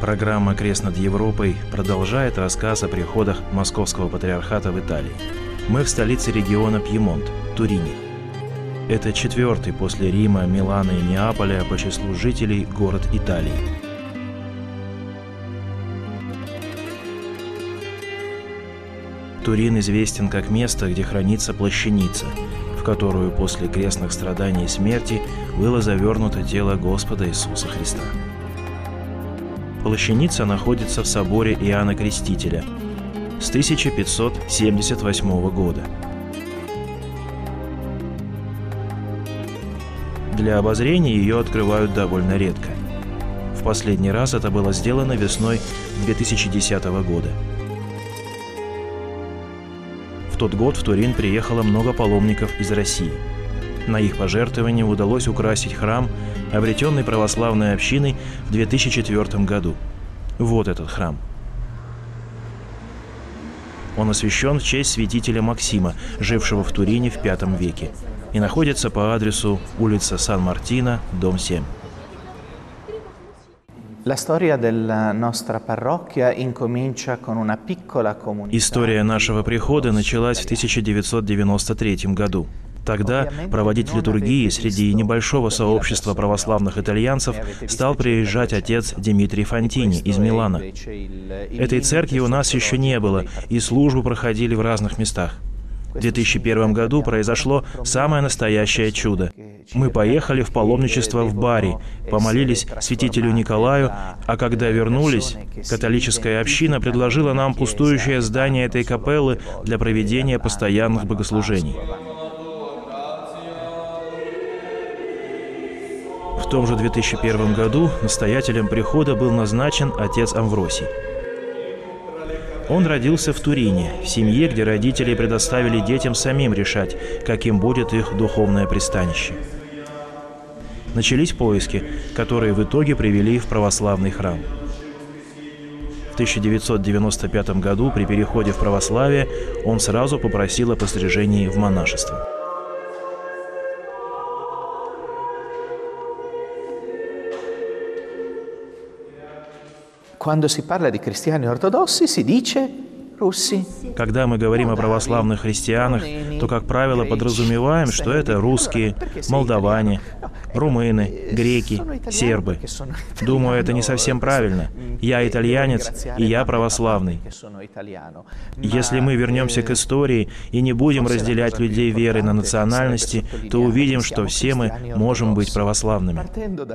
Программа «Крест над Европой» продолжает рассказ о приходах Московского патриархата в Италии. Мы в столице региона Пьемонт, Турине. Это 4-й после Рима, Милана и Неаполя по числу жителей город Италии. Турин известен как место, где хранится плащаница, в которую после крестных страданий и смерти было завернуто тело Господа Иисуса Христа. Плащаница находится в соборе Иоанна Крестителя с 1578 года. Для обозрения ее открывают довольно редко. В последний раз это было сделано весной 2010 года. В тот год в Турин приехало много паломников из России. На их пожертвование удалось украсить храм, обретенный православной общиной в 2004 году. Вот этот храм. Он освящен в честь святителя Максима, жившего в Турине в V веке, и находится по адресу улица Сан-Мартино, дом 7. История нашего прихода началась в 1993 году. Тогда проводить литургии среди небольшого сообщества православных итальянцев стал приезжать отец Димитрий Фонтини из Милана. Этой церкви у нас еще не было, и службы проходили в разных местах. В 2001 году произошло самое настоящее чудо. Мы поехали в паломничество в Бари, помолились святителю Николаю, а когда вернулись, католическая община предложила нам пустующее здание этой капеллы для проведения постоянных богослужений. В том же 2001 году настоятелем прихода был назначен отец Амвросий. Он родился в Турине, в семье, где родители предоставили детям самим решать, каким будет их духовное пристанище. Начались поиски, которые в итоге привели в православный храм. В 1995 году при переходе в православие он сразу попросил о пострижении в монашество. Когда мы говорим о православных христианах, то, как правило, подразумеваем, что это русские, молдаване, румыны, греки, сербы. Думаю, это не совсем правильно. Я итальянец, и я православный. Если мы вернемся к истории и не будем разделять людей веры на национальности, то увидим, что все мы можем быть православными.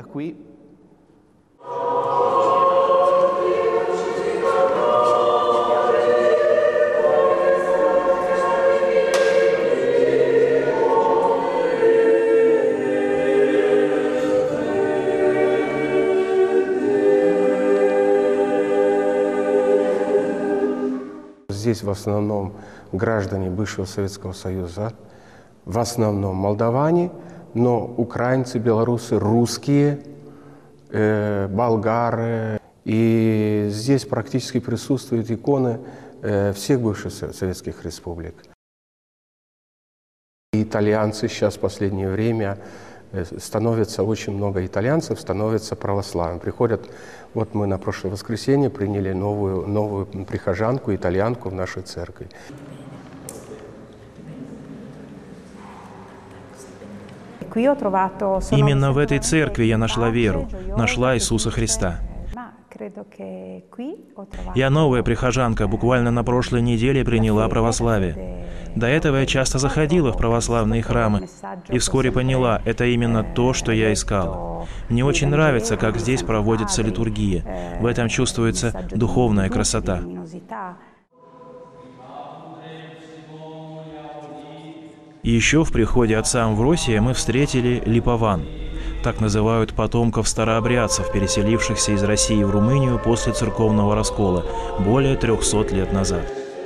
Здесь в основном граждане бывшего Советского Союза, в основном молдаване, но украинцы, белорусы, русские, болгары. И здесь практически присутствуют иконы всех бывших советских республик. И итальянцы сейчас в последнее время становится очень много итальянцев, становятся православными. Приходят, вот мы на прошлое воскресенье приняли новую прихожанку, итальянку в нашей церкви. Именно в этой церкви я нашла веру, нашла Иисуса Христа. Я новая прихожанка, буквально на прошлой неделе приняла православие. До этого я часто заходила в православные храмы и вскоре поняла, это именно то, что я искала. Мне очень нравится, как здесь проводится литургия. В этом чувствуется духовная красота. И еще в приходе отца Амвросия мы встретили липован. Так называют потомков старообрядцев, переселившихся из России в Румынию после церковного раскола более 300 лет назад.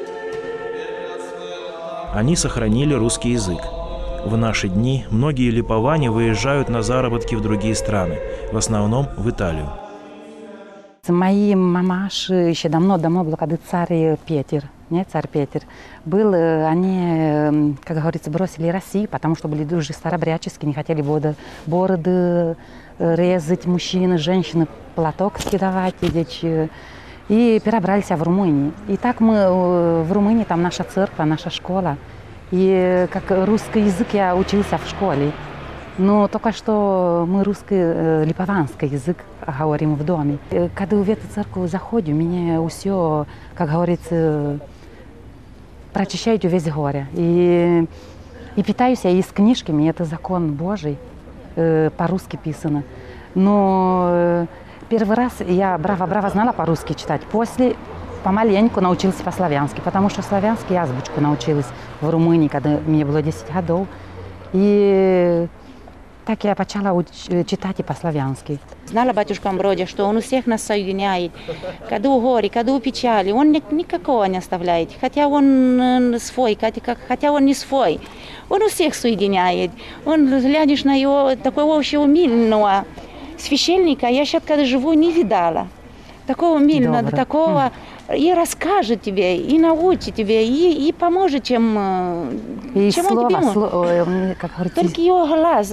Они сохранили русский язык. В наши дни многие липоване выезжают на заработки в другие страны, в основном в Италию. Мои мамаши еще давно-давно был, когда царь Петр, царь Петр был, они, как говорится, бросили Россию, потому что были уже старообрядческие, не хотели бороды резать мужчины, женщины, платок скидывать, и перебрались в Румынию. И так мы в Румынии, там наша церковь, наша школа. И как русский язык я учился в школе. Но только что мы русский, липованский язык говорим в доме. Когда в эту церковь заходим, меня все, как говорится, прочищают весь горе. И питаюсь я из книжками, это закон Божий, по-русски писано. Но первый раз я браво знала по-русски читать. После помаленьку научилась по-славянски, потому что славянский азбучку научилась в Румынии, когда мне было 10 годов. И так я начала читать и по-славянски. Знала батюшка Амбродия, что он у всех нас соединяет. Когда у горе, когда у печали, он никакого не оставляет. Хотя он свой, хотя он не свой. Он у всех соединяет. Он, глядишь на его такого общего умильного священника, я сейчас, когда живу, не видала. Такого умильного, такого... И расскажет тебе, и научит тебе, и поможет, чем он тебе может. Только его глаз,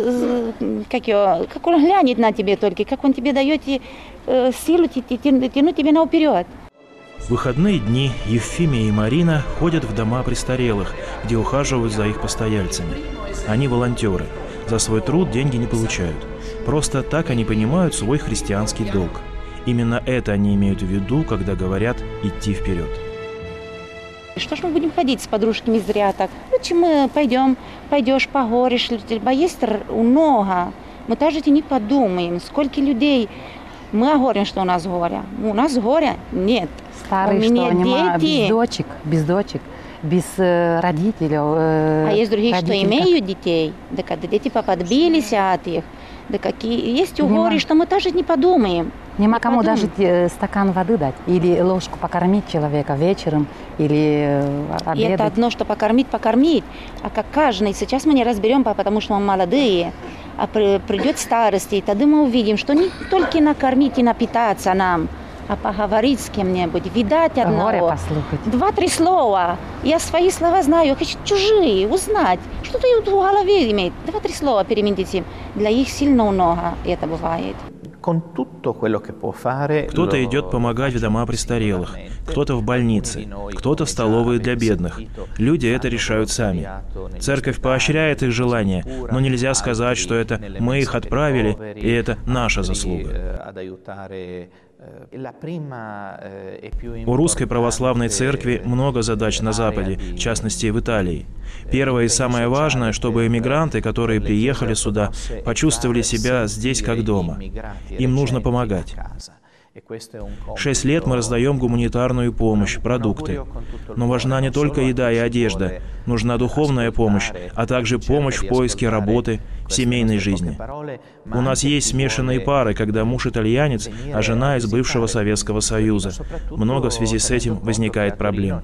как он глянет на тебя только, как он тебе дает силу тянуть тебя наперед. В выходные дни Евфимия и Марина ходят в дома престарелых, где ухаживают за их постояльцами. Они волонтеры. За свой труд деньги не получают. Просто так они понимают свой христианский долг. Именно это они имеют в виду, когда говорят «идти вперед». Что ж мы будем ходить с подружками зря так? Лучше мы пойдешь, погоришь, есть много. Мы даже не подумаем, сколько людей. Мы говорим, что у нас горе. У нас горя нет. Старые, у меня что дети. Без дочек, без родителей. А есть другие, что имеют детей. Да когда дети поподбились от их. Да какие есть горе, что мы даже не подумаем. Нема кому даже стакан воды дать или ложку покормить человека вечером или обедать. И это одно, что покормить, а как каждый. Сейчас мы не разберем, потому что мы молодые, а придет старость, и тогда мы увидим, что не только накормить и напитаться нам, а поговорить с кем-нибудь, видать одного. 2-3 слова. Я свои слова знаю, хочу чужие узнать. Что-то в голове имеет. 2-3 слова переменить. Для их сильно много это бывает. Кто-то идет помогать в дома престарелых, кто-то в больнице, кто-то в столовые для бедных. Люди это решают сами. Церковь поощряет их желания, но нельзя сказать, что это мы их отправили, и это наша заслуга. У Русской Православной Церкви много задач на Западе, в частности в Италии. Первое и самое важное, чтобы эмигранты, которые приехали сюда, почувствовали себя здесь как дома. Им нужно помогать. 6 лет мы раздаем гуманитарную помощь, продукты. Но важна не только еда и одежда, нужна духовная помощь, а также помощь в поиске работы, в семейной жизни. У нас есть смешанные пары, когда муж итальянец, а жена из бывшего Советского Союза. Много в связи с этим возникает проблем.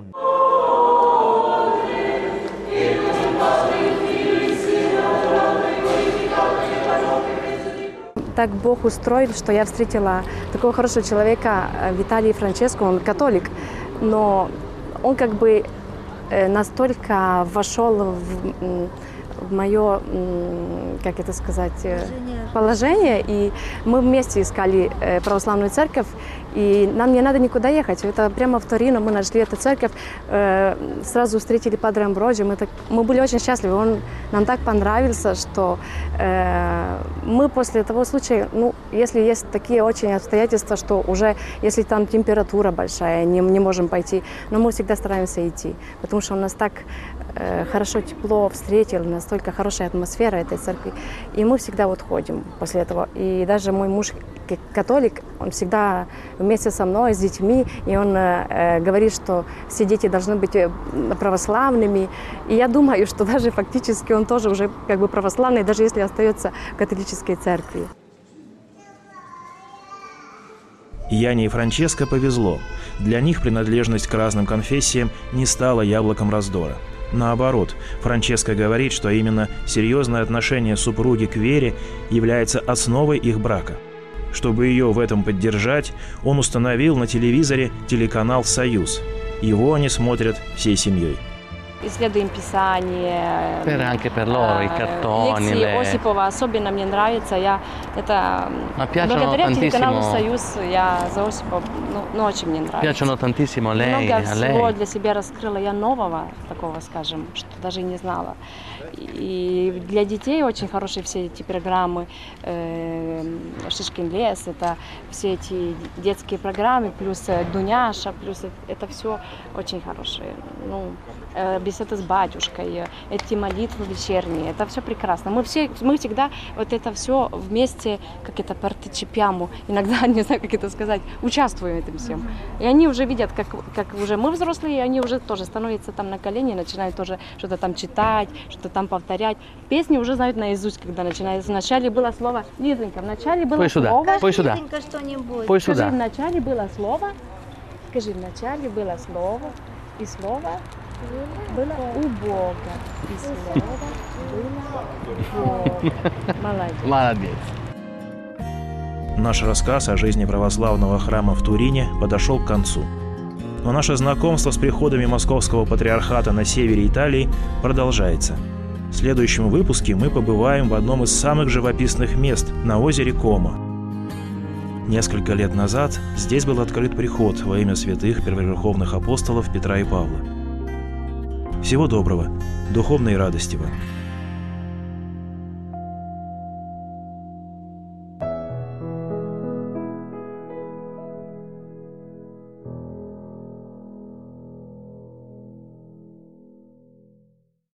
Так Бог устроил, что я встретила такого хорошего человека Виталий Франческо, он католик, но он как бы настолько вошел в мое, как это сказать, положение, и мы вместе искали православную церковь, и нам не надо никуда ехать, это прямо в Торино мы нашли эту церковь, сразу встретили Падре Амброджио, мы были очень счастливы, он нам так понравился, что мы после того случая, если есть такие очень обстоятельства, что уже, если там температура большая, не можем пойти, но мы всегда стараемся идти, потому что он нас так хорошо, тепло встретил, настолько хорошая атмосфера этой церкви. И мы всегда вот ходим после этого. И даже мой муж католик, он всегда вместе со мной, с детьми, и он говорит, что все дети должны быть православными. И я думаю, что даже фактически он тоже уже как бы православный, даже если остается в католической церкви. Яне и Франческо повезло. Для них принадлежность к разным конфессиям не стала яблоком раздора. Наоборот, Франческо говорит, что именно серьезное отношение супруги к вере является основой их брака. Чтобы ее в этом поддержать, он установил на телевизоре телеканал «Союз». Его они смотрят всей семьей. исследуем Писание. Anche per loro i cartoni, Лекции Осипова особенно мне нравится. Благодаря телеканалу «Союз» я за Осипова, очень мне нравится. Piacciono tantissimo lei, Много a всего lei. для себя раскрыла я нового, такого, скажем, что даже и не знала. И для детей очень хорошие все эти программы. «Шишкин лес», это все эти детские программы, плюс «Дуняша», плюс это все очень хорошие. Беседа с батюшкой, эти молитвы вечерние, это все прекрасно. Мы всегда вот это все вместе, как это партичипиаму, иногда, не знаю, как это сказать, участвуем в этом всем. И они уже видят, как уже мы взрослые, и они уже тоже становятся там на колени, начинают тоже что-то там читать, что-то там повторять. Песни уже знают наизусть, когда начинается. Вначале было слово, Лизонька, вначале было слово. Пой сюда. Пой Скажи, сюда. вначале было слово. Скажи, вначале было слово, и слово было у Бога. И слово было у Бога. Молодец. Молодец. Наш рассказ о жизни православного храма в Турине подошел к концу. Но наше знакомство с приходами Московского патриархата на севере Италии продолжается. В следующем выпуске мы побываем в одном из самых живописных мест на озере Комо. Несколько лет назад здесь был открыт приход во имя святых первоверховных апостолов Петра и Павла. Всего доброго, духовной радости вам!